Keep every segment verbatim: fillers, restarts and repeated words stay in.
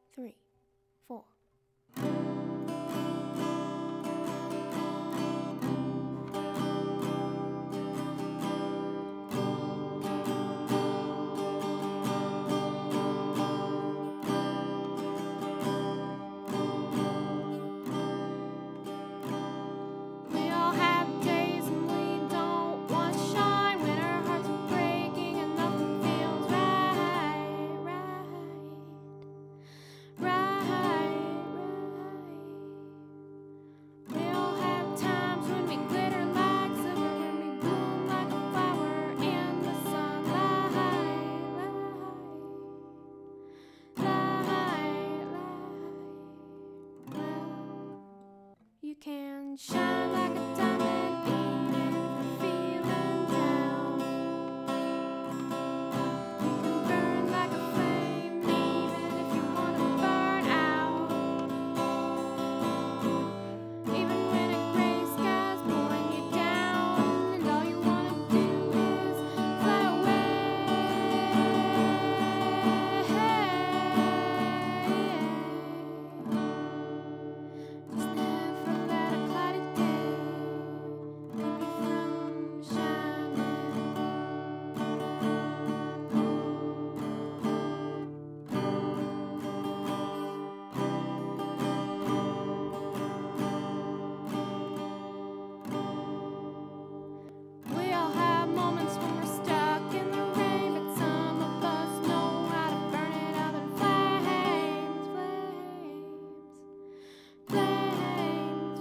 three, four. You can shine like a diamond even if you're feeling down. You can burn like a flame even if you want to burn out. Even when a gray sky's blowing you down and all you want to do is fly away. Just never let a cloudy day keep you from shining. We all have moments when we're stuck in the rain, but some of us know how to burn it up in flames, flames,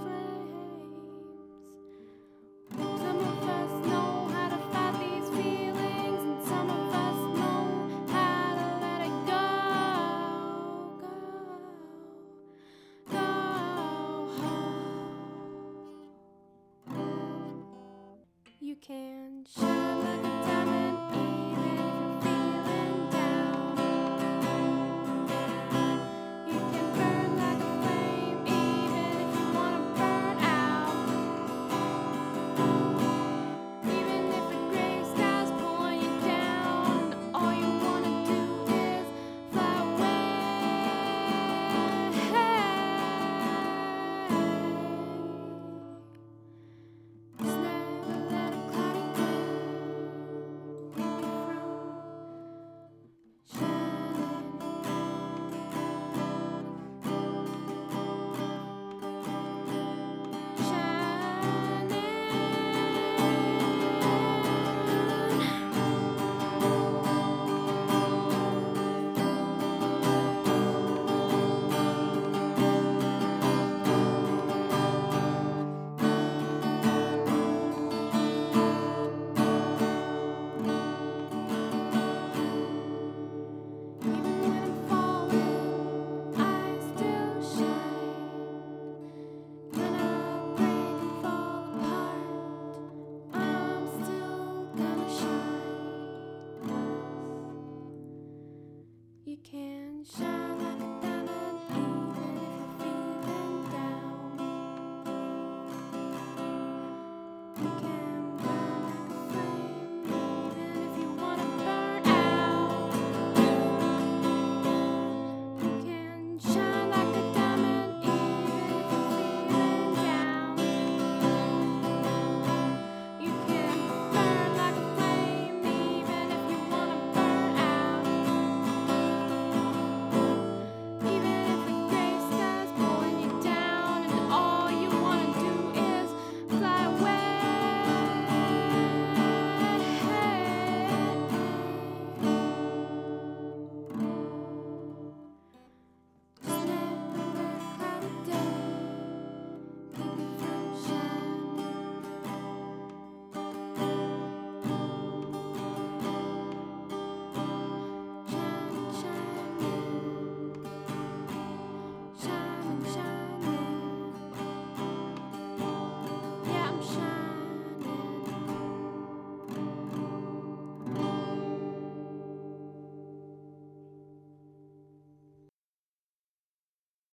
flames, flames. Some of us know how to fight these feelings, and some of us know how to let it go, go, go. You can shine.